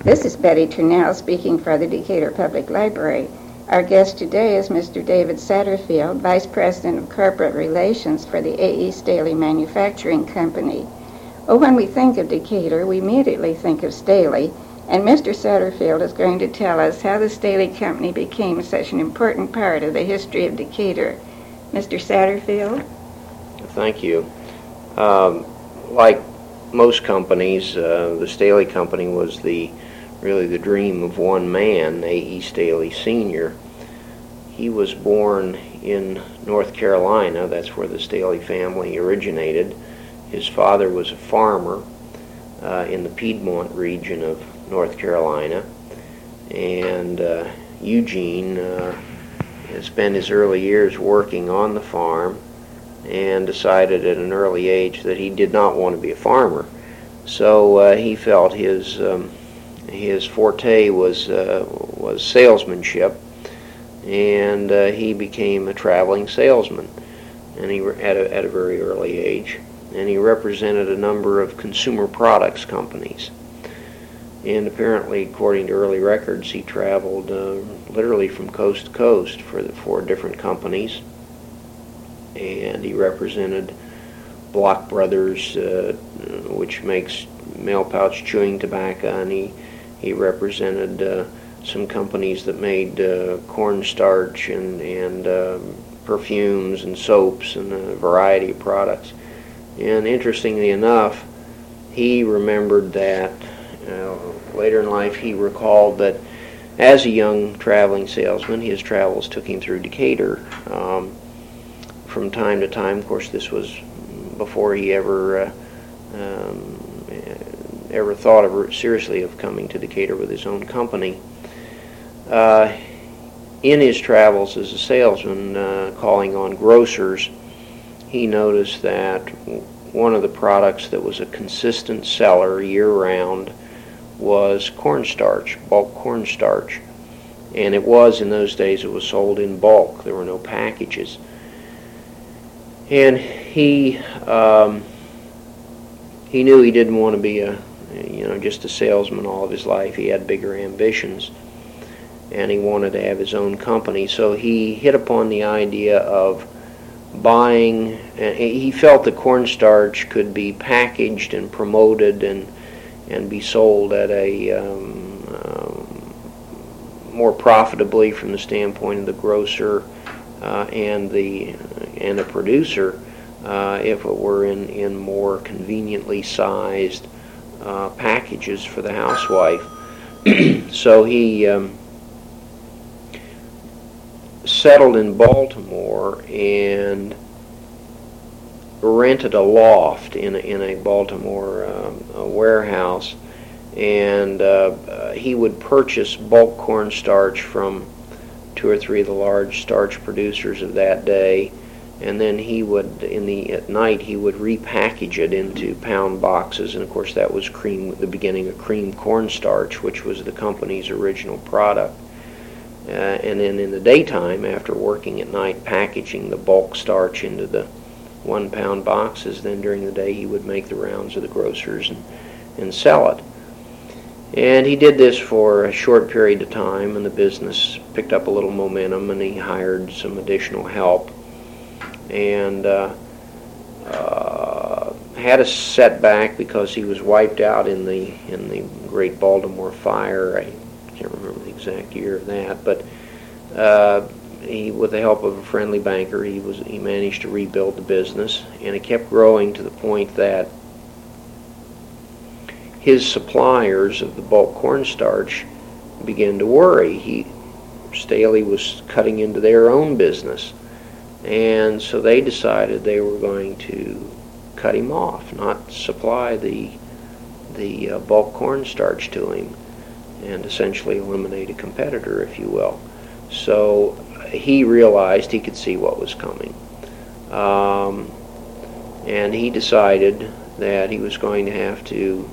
This is Betty Turnell speaking for the Decatur Public Library. Our guest today is Mr. David Satterfield, Vice President of Corporate Relations for the A.E. Staley Manufacturing Company. Well, when we think of Decatur, we immediately think of Staley, and Mr. Satterfield is going to tell us how the Staley Company became such an important part of the history of Decatur. Mr. Satterfield? Thank you. Like most companies, the Staley Company was really the dream of one man, A.E. Staley Sr. He was born in North Carolina. That's where the Staley family originated. His father was a farmer in the Piedmont region of North Carolina, and Eugene spent his early years working on the farm and decided at an early age that he did not want to be a farmer. So he felt his forte was salesmanship, and he became a traveling salesman, and he at a very early age, and he represented a number of consumer products companies. And apparently, according to early records, he traveled literally from coast to coast for the 4 different companies, and he represented Block Brothers, which makes mail pouch chewing tobacco, and he represented some companies that made cornstarch and perfumes and soaps and a variety of products. And interestingly enough, he remembered that later in life he recalled that as a young traveling salesman, his travels took him through Decatur from time to time. Of course, this was before he ever thought of seriously of coming to Decatur with his own company. In his travels as a salesman, calling on grocers, he noticed that one of the products that was a consistent seller year-round was cornstarch, bulk cornstarch. And it was, in those days, it was sold in bulk. There were no packages. And he knew he didn't want to be just a salesman all of his life. He had bigger ambitions, and he wanted to have his own company. So he hit upon the idea of buying. He felt that cornstarch could be packaged and promoted and be sold at a more profitably from the standpoint of the grocer and the producer if it were in more conveniently sized packages for the housewife. So he settled in Baltimore and rented a loft in a Baltimore warehouse, and he would purchase bulk cornstarch from 2 or 3 of the large starch producers of that day, and then he would at night he would repackage it into pound boxes, and of course that was the beginning of cream cornstarch, which was the company's original product. And then in the daytime, after working at night packaging the bulk starch into the 1 pound boxes, then during the day he would make the rounds of the grocers and sell it. And he did this for a short period of time, and the business picked up a little momentum, and he hired some additional help, and had a setback because he was wiped out in the Great Baltimore Fire. I can't remember the exact year of that, but he, with the help of a friendly banker, he managed to rebuild the business, and it kept growing to the point that his suppliers of the bulk cornstarch began to worry. Staley was cutting into their own business, and so they decided they were going to cut him off, not supply the bulk cornstarch to him, and essentially eliminate a competitor, if you will. So he realized he could see what was coming, and he decided that he was going to have to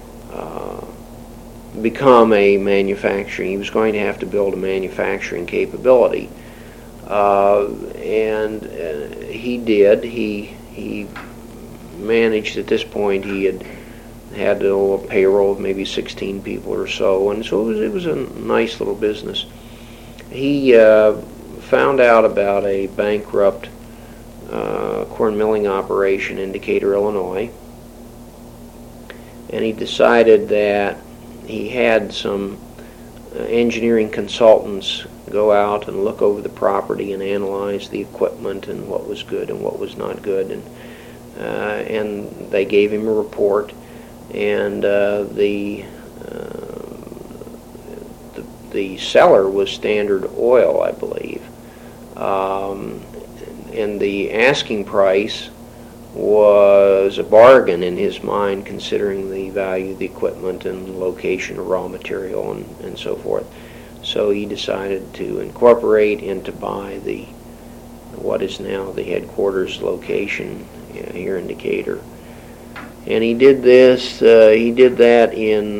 become a manufacturing. He was going to have to build a manufacturing capability, and he did. He managed at this point. He had a payroll of maybe 16 people or so, and so it was a nice little business. He found out about a bankrupt corn milling operation in Decatur, Illinois, and he decided that he had some engineering consultants go out and look over the property and analyze the equipment and what was good and what was not good, and they gave him a report, and the seller was Standard Oil, I believe, and the asking price was a bargain in his mind, considering the value of the equipment and location of raw material and so forth. So he decided to incorporate and to buy what is now the headquarters location here in Decatur. And he did this. He did that in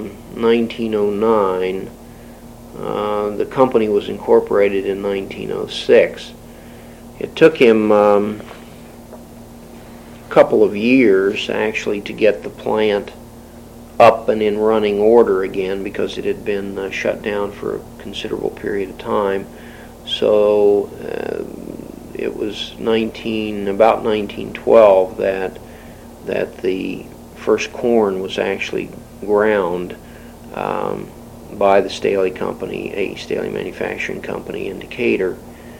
1909. The company was incorporated in 1906. It took him a couple of years actually to get the plant up and in running order again, because it had been shut down for a considerable period of time. So it was about 1912 that the first corn was actually ground by the Staley Company, A.E. Staley Manufacturing Company in Decatur.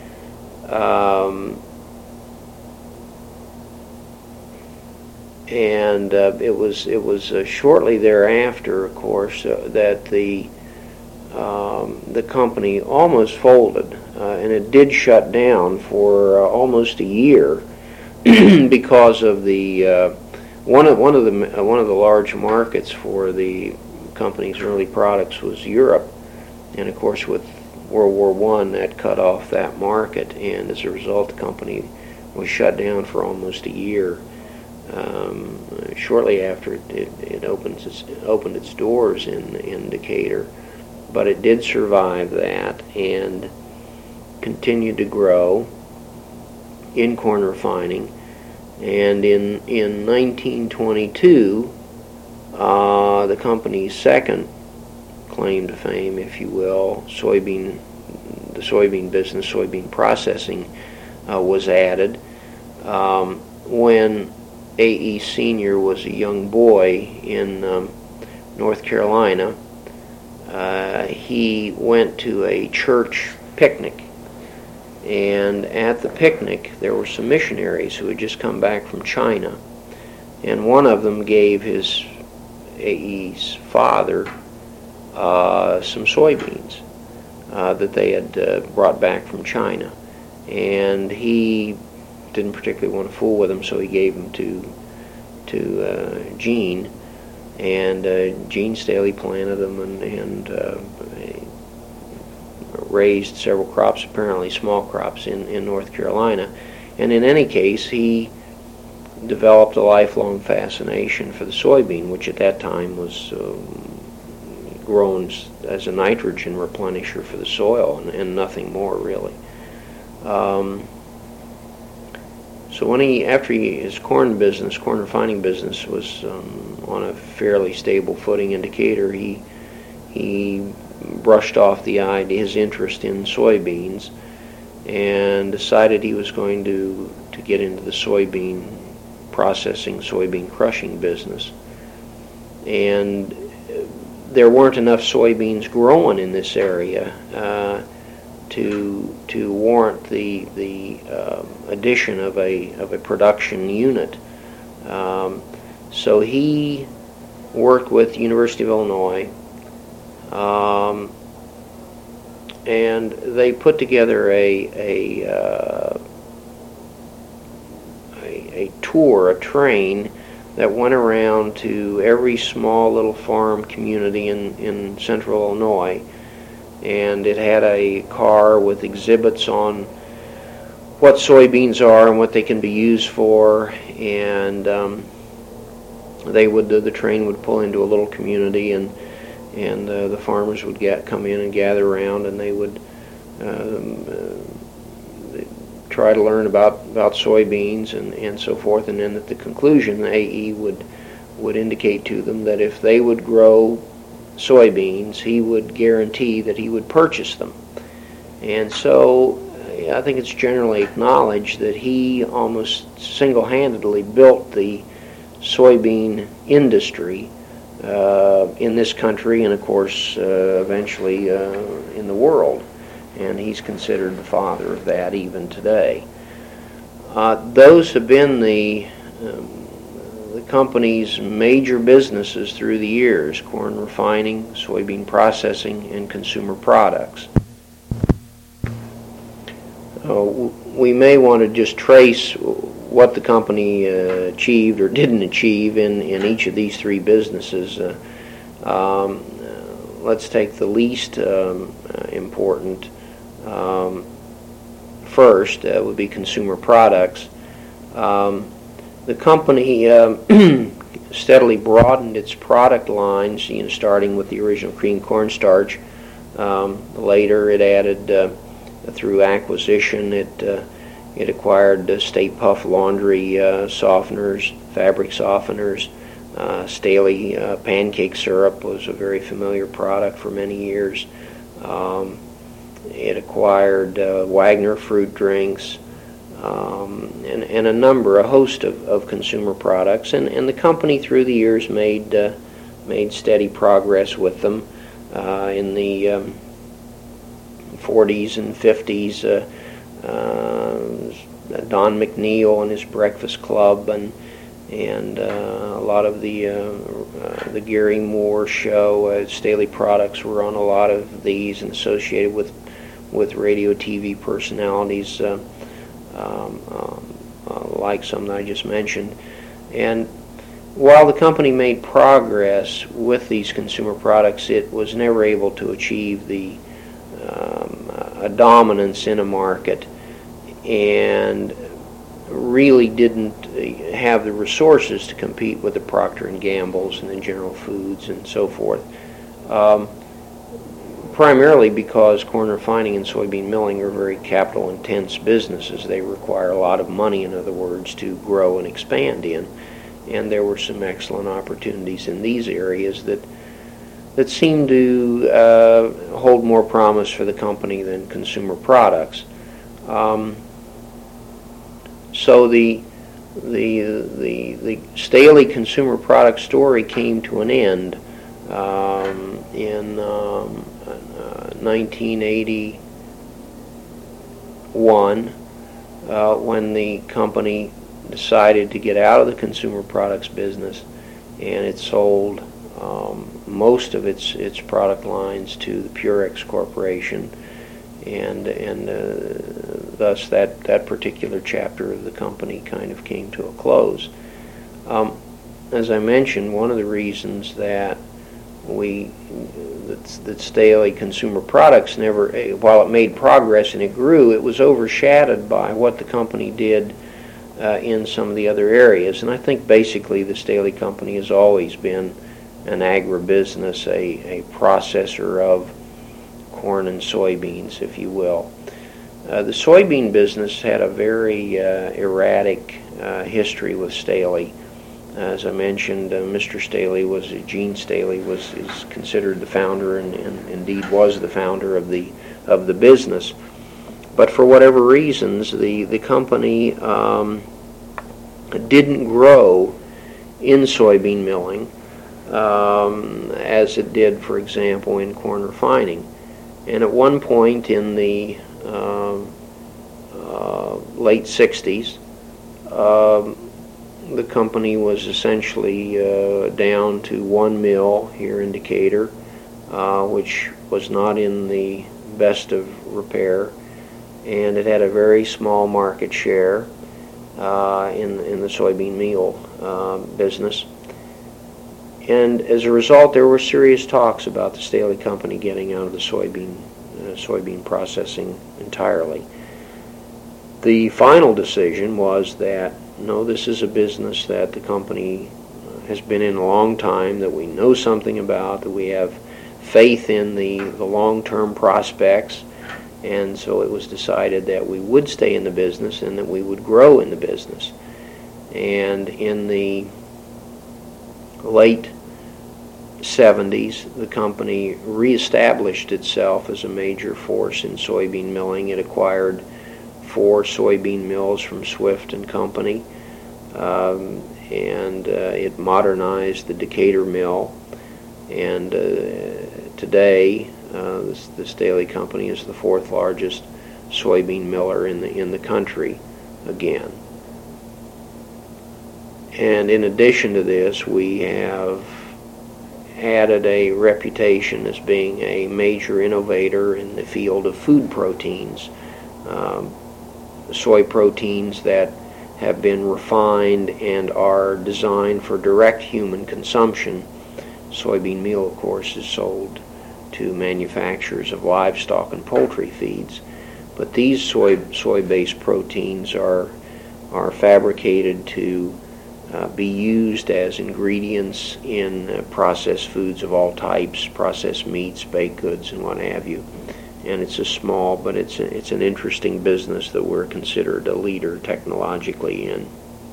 And it was shortly thereafter, of course, that the company almost folded, and it did shut down for almost a year because of the one of the large markets for the company's early products was Europe, and of course with World War I that cut off that market, and as a result the company was shut down for almost a year. Shortly after it opened its doors in Decatur, but it did survive that and continued to grow in corn refining. And in 1922, the company's second claim to fame, if you will, the soybean business, soybean processing, was added. When A.E. Sr. was a young boy in North Carolina, he went to a church picnic, and at the picnic there were some missionaries who had just come back from China, and one of them gave his A.E.'s father some soybeans that they had brought back from China, and he didn't particularly want to fool with him, so he gave them to Gene, and Gene Staley planted them and raised several crops, apparently small crops, in North Carolina. And in any case, he developed a lifelong fascination for the soybean, which at that time was grown as a nitrogen replenisher for the soil and nothing more really. So after his corn refining business was on a fairly stable footing in Decatur, he brushed off his interest in soybeans and decided he was going to get into the soybean processing, soybean crushing business. And there weren't enough soybeans growing in this area to warrant the addition of a production unit. So he worked with the University of Illinois, and they put together a tour, a train that went around to every small little farm community in central Illinois, and it had a car with exhibits on what soybeans are and what they can be used for, and the train would pull into a little community, and the farmers would come in and gather around, and they would try to learn about soybeans and so forth, and then at the conclusion, the AE would would indicate to them that if they would grow soybeans, he would guarantee that he would purchase them. And so I think it's generally acknowledged that he almost single-handedly built the soybean industry in this country and, of course, eventually in the world. And he's considered the father of that even today. Those have been the company's major businesses through the years: corn refining, soybean processing, and consumer products. We may want to just trace what the company achieved or didn't achieve in each of these three businesses. Let's take the least important first. Would be consumer products. The company steadily broadened its product lines, starting with the original cream cornstarch. Later it added, through acquisition, it acquired Stay Puft laundry softeners, fabric softeners. Staley pancake syrup was a very familiar product for many years. It acquired Wagner fruit drinks, and a host of consumer products. And the company through the years made steady progress with them. In the 40s and 50s, Don McNeil and his Breakfast Club, and a lot of the Gary Moore show, Staley products were on a lot of these and associated with radio, TV personalities, like some that I just mentioned. And while the company made progress with these consumer products, it was never able to achieve a dominance in a market, and really didn't have the resources to compete with the Procter & Gamble's and the General Foods and so forth. Primarily because corn refining and soybean milling are very capital-intense businesses. They require a lot of money, in other words, to grow and expand in. And there were some excellent opportunities in these areas that seemed to hold more promise for the company than consumer products. So the Staley consumer product story came to an end in 1981 when the company decided to get out of the consumer products business, and it sold most of its product lines to the Purex Corporation, and thus that particular chapter of the company kind of came to a close. As I mentioned, one of the reasons that Staley Consumer Products never, while it made progress and it grew, it was overshadowed by what the company did in some of the other areas. And I think basically the Staley Company has always been an agribusiness, a processor of corn and soybeans, if you will. The soybean business had a very erratic history with Staley. As I mentioned, Mr. Staley Gene Staley is considered the founder, and indeed was the founder of the business. But for whatever reasons, the company didn't grow in soybean milling as it did, for example, in corn refining. And at one point in the late 60s, the company was essentially down to one mill here in Decatur, which was not in the best of repair, and it had a very small market share in the soybean meal business. And as a result, there were serious talks about the Staley Company getting out of the soybean processing entirely. The final decision was that no, this is a business that the company has been in a long time, that we know something about, that we have faith in the long-term prospects, and so it was decided that we would stay in the business and that we would grow in the business. And in the late 70s, the company reestablished itself as a major force in soybean milling. It acquired 4 soybean mills from Swift and Company, and it modernized the Decatur mill. And today, the Staley Company is the 4th largest soybean miller in the country again. And in addition to this, we have added a reputation as being a major innovator in the field of food proteins, soy proteins that have been refined and are designed for direct human consumption. Soybean meal, of course, is sold to manufacturers of livestock and poultry feeds, but these soy-based proteins are fabricated to be used as ingredients in processed foods of all types, processed meats, baked goods, and what have you. And it's a small, but it's an interesting business that we're considered a leader technologically in.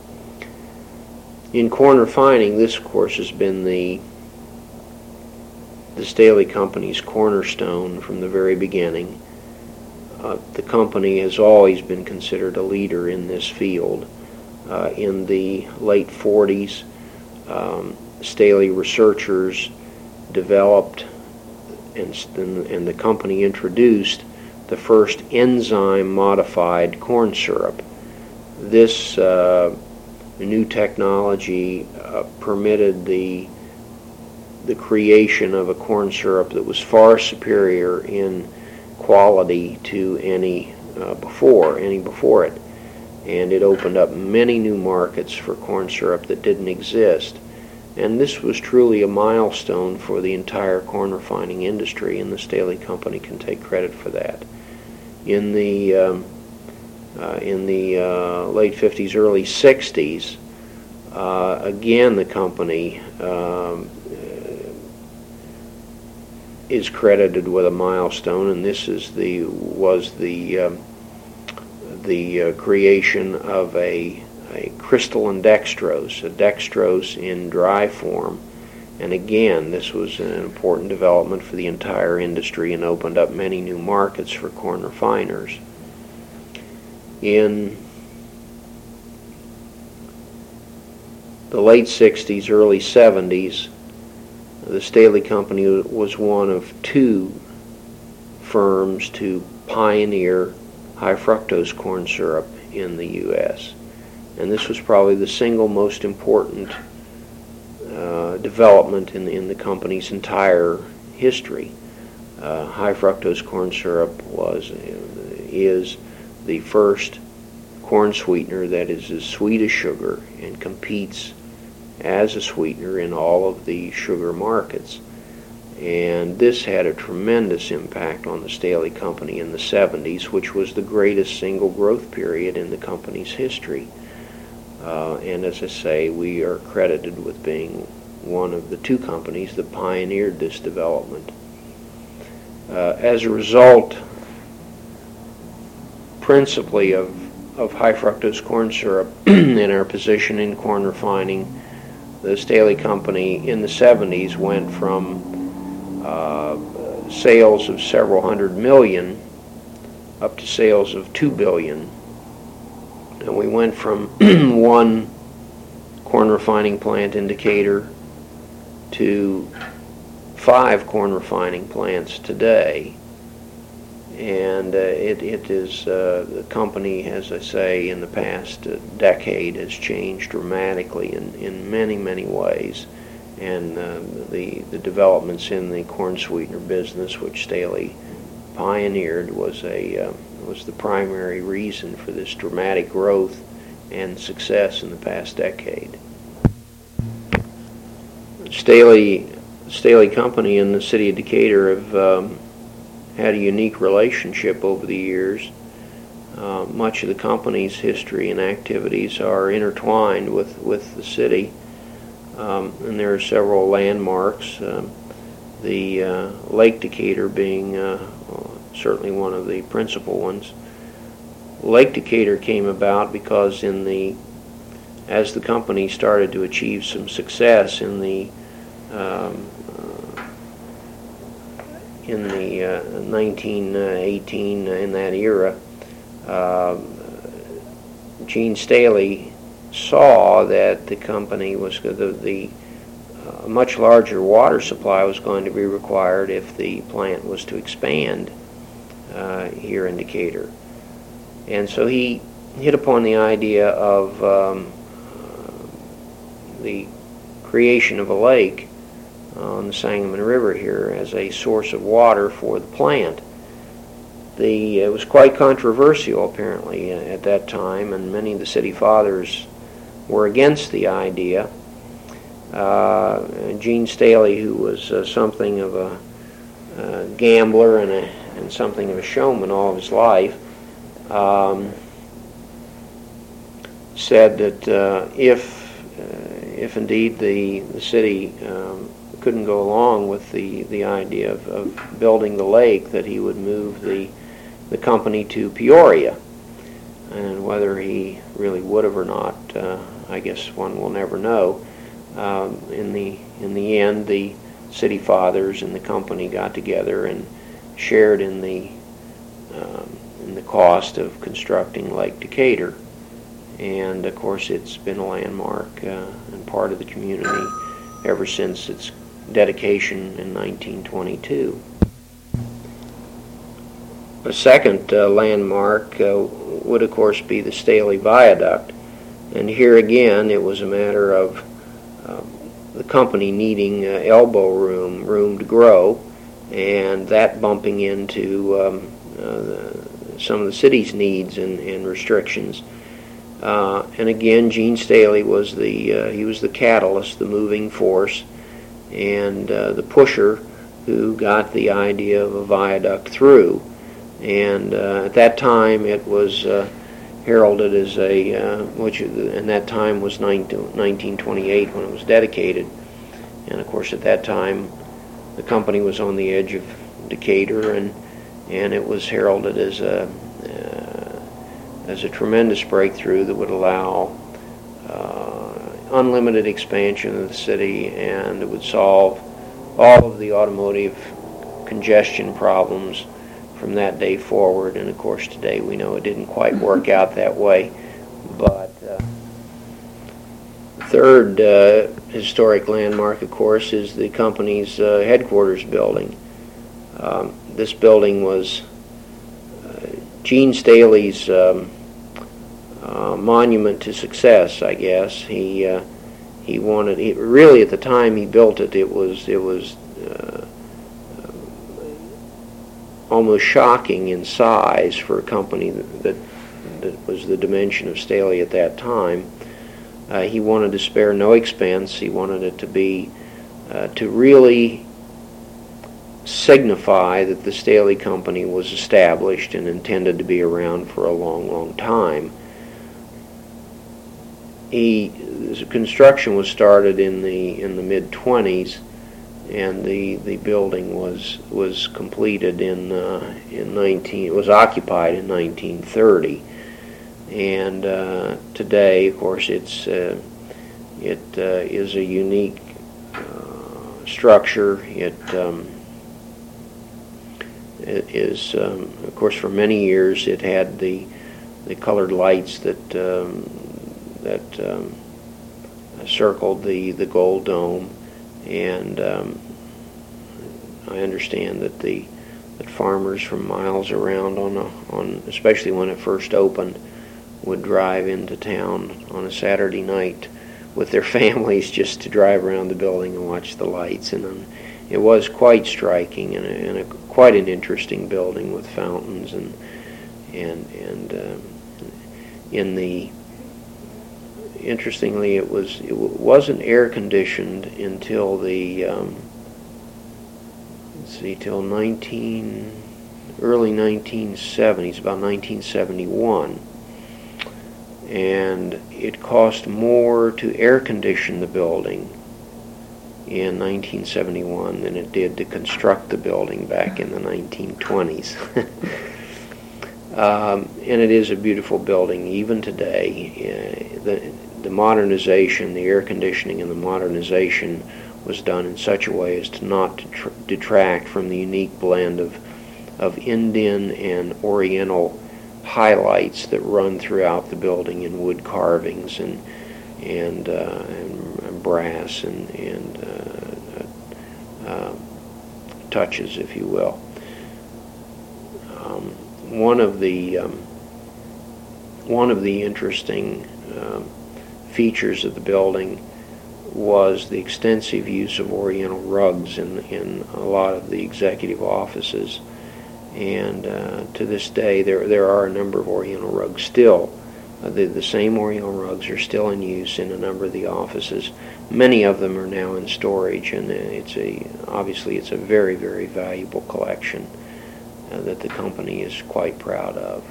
In corn refining, this, of course, has been the Staley Company's cornerstone from the very beginning. The company has always been considered a leader in this field. In the late 40s, Staley researchers developed and the company introduced the first enzyme-modified corn syrup. This new technology permitted the creation of a corn syrup that was far superior in quality to any before it. And it opened up many new markets for corn syrup that didn't exist. And this was truly a milestone for the entire corn refining industry, and the Staley Company can take credit for that. In the late 50s, early 60s, again the company is credited with a milestone, and this was the creation of a crystalline dextrose, a dextrose in dry form. And again, this was an important development for the entire industry and opened up many new markets for corn refiners. In the late 60s, early 70s, the Staley Company was one of 2 firms to pioneer high fructose corn syrup in the U.S. And this was probably the single most important development in the company's entire history. High fructose corn syrup is the first corn sweetener that is as sweet as sugar and competes as a sweetener in all of the sugar markets. And this had a tremendous impact on the Staley Company in the 70s, which was the greatest single growth period in the company's history. And as I say, we are credited with being one of the 2 companies that pioneered this development. As a result, principally of high fructose corn syrup and our position in corn refining, the Staley Company in the 70s went from sales of several hundred million up to sales of $2 billion. And we went from 1 corn refining plant in Decatur to 5 corn refining plants today. And it is the company, as I say, in the past decade has changed dramatically in many, many ways. And the developments in the corn sweetener business, which Staley pioneered, was the primary reason for this dramatic growth and success in the past decade. Staley Company and the city of Decatur have had a unique relationship over the years. Much of the company's history and activities are intertwined with the city, and there are several landmarks. The Lake Decatur being certainly one of the principal ones. Lake Decatur came about because in the as the company started to achieve some success in the 1918, in that era, Gene Staley saw that the company was the much larger water supply was going to be required if the plant was to expand here in Decatur. And so he hit upon the idea of the creation of a lake on the Sangamon River here as a source of water for the plant. It was quite controversial, apparently, at that time, and many of the city fathers were against the idea. Gene Staley, who was something of a gambler and something of a showman all of his life, said that if indeed the city couldn't go along with the idea of building the lake, that he would move the company to Peoria. And whether he really would have or not, I guess one will never know. In the end, the city fathers and the company got together and shared in the cost of constructing Lake Decatur. And of course, it's been a landmark and part of the community ever since its dedication in 1922. A second landmark would, of course, be the Staley Viaduct. And here again, it was a matter of the company needing elbow room to grow, and that bumping into some of the city's needs and restrictions. And again, Gene Staley was the catalyst, the moving force, and the pusher who got the idea of a viaduct through. And at that time, it was heralded as and that time was 1928 when it was dedicated. And of course, at that time, the company was on the edge of Decatur, and it was heralded as a tremendous breakthrough that would allow unlimited expansion of the city, and it would solve all of the automotive congestion problems from that day forward. And of course, today we know it didn't quite work out that way. But the third historic landmark, of course, is the company's headquarters building. This building was Gene Staley's monument to success, I guess. He wanted. Really, at the time he built it, it was almost shocking in size for a company that was the dimension of Staley at that time. He wanted to spare no expense. He wanted it to be to really signify that the Staley Company was established and intended to be around for a long, long time. Construction was started in the mid-20s, and the building was completed was occupied in 1930. And today, of course, it is a unique structure. It is, of course, for many years it had the colored lights that circled the gold dome, and I understand that farmers from miles around especially when it first opened, would drive into town on a Saturday night with their families just to drive around the building and watch the lights. And it was quite striking and quite an interesting building with fountains and interestingly, it wasn't air conditioned until till early 1970s, about 1971. And it cost more to air condition the building in 1971 than it did to construct the building back in the 1920s. And it is a beautiful building even today. the modernization, the air conditioning and the modernization was done in such a way as to not detract from the unique blend of Indian and Oriental highlights that run throughout the building in wood carvings and brass and touches, if you will. One of the interesting features of the building was the extensive use of Oriental rugs in a lot of the executive offices, and to this day there are a number of Oriental rugs still. The same Oriental rugs are still in use in a number of the offices. Many of them are now in storage, and obviously it's a very, very valuable collection that the company is quite proud of.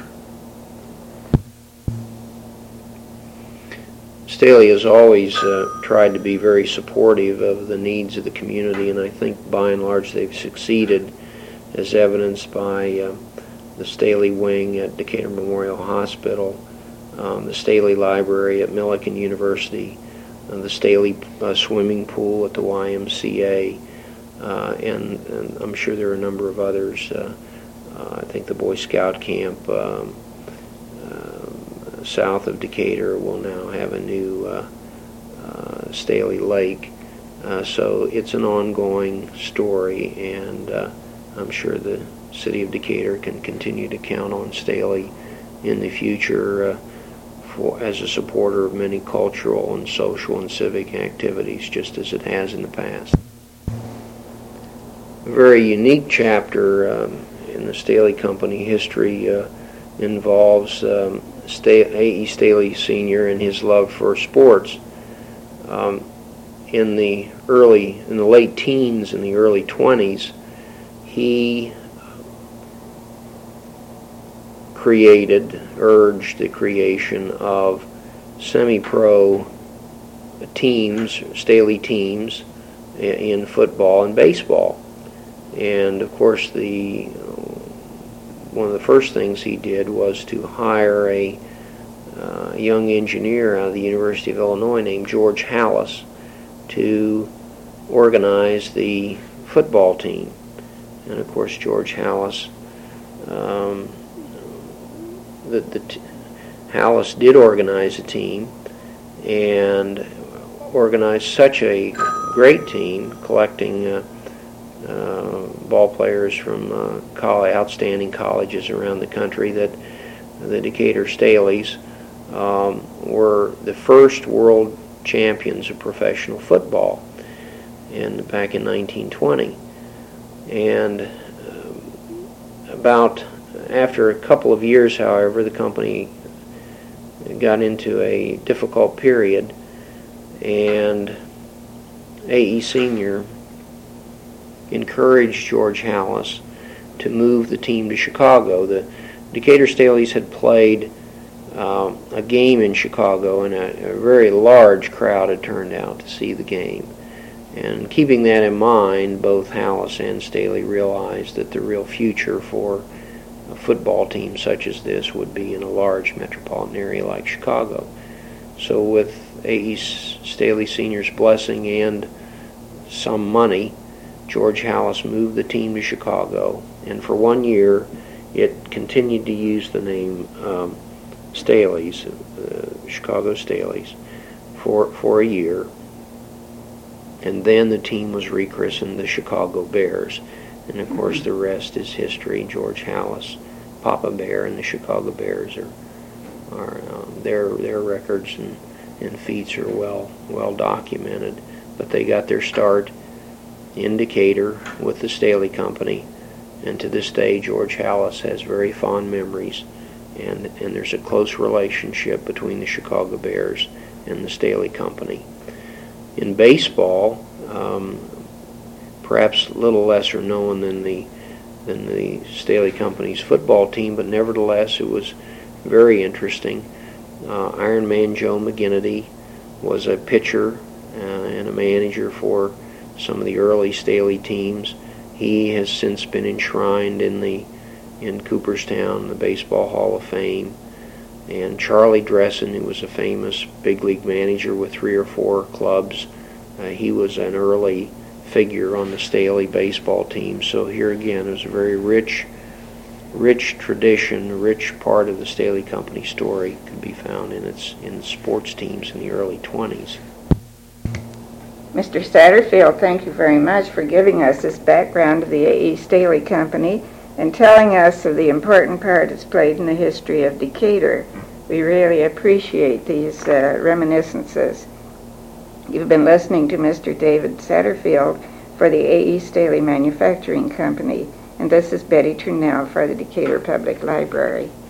Staley has always tried to be very supportive of the needs of the community, and I think by and large they've succeeded, as evidenced by the Staley Wing at Decatur Memorial Hospital, the Staley Library at Millikan University, the Staley Swimming Pool at the YMCA, and I'm sure there are a number of others. I think the Boy Scout camp south of Decatur will now have a new Staley Lake. So it's an ongoing story, and I'm sure the city of Decatur can continue to count on Staley in the future as a supporter of many cultural and social and civic activities, just as it has in the past. A very unique chapter in the Staley Company history involves A.E. Staley Sr. and his love for sports. In the late teens and the early 20s, he urged the creation of semi-pro teams, Staley teams, in football and baseball. And of course, one of the first things he did was to hire a young engineer out of the University of Illinois named George Halas to organize the football team. And of course, George Halas, Halas did organize a team, and organized such a great team, collecting ball players from outstanding colleges around the country, that the Decatur Staleys were the first world champions of professional football back in 1920. And after a couple of years, however, the company got into a difficult period, and A.E. Sr. encouraged George Halas to move the team to Chicago. The Decatur Staleys had played a game in Chicago, and a very large crowd had turned out to see the game. And keeping that in mind, both Halas and Staley realized that the real future for a football team such as this would be in a large metropolitan area like Chicago. So with A.E. Staley Sr.'s blessing and some money, George Halas moved the team to Chicago, and for 1 year it continued to use the name Staleys, Chicago Staleys, for a year. And then the team was rechristened the Chicago Bears. And of course the rest is history. George Halas, Papa Bear, and the Chicago Bears are their records and feats are well documented. But they got their start in Decatur with the Staley Company, and to this day George Halas has very fond memories, and there's a close relationship between the Chicago Bears and the Staley Company. In baseball, perhaps a little lesser known than the Staley Company's football team, but nevertheless it was very interesting. Iron Man Joe McGinnity was a pitcher and a manager for some of the early Staley teams. He has since been enshrined in Cooperstown, the Baseball Hall of Fame, And Charlie Dressen, who was a famous big league manager with 3 or 4 clubs, he was an early figure on the Staley baseball team. So here again, it was a very rich tradition, a rich part of the Staley Company story could be found in sports teams in the early 20s. Mr. Satterfield, thank you very much for giving us this background of the A.E. Staley Company and telling us of the important part it's played in the history of Decatur. We really appreciate these reminiscences. You've been listening to Mr. David Satterfield for the A.E. Staley Manufacturing Company, and this is Betty Turnell for the Decatur Public Library.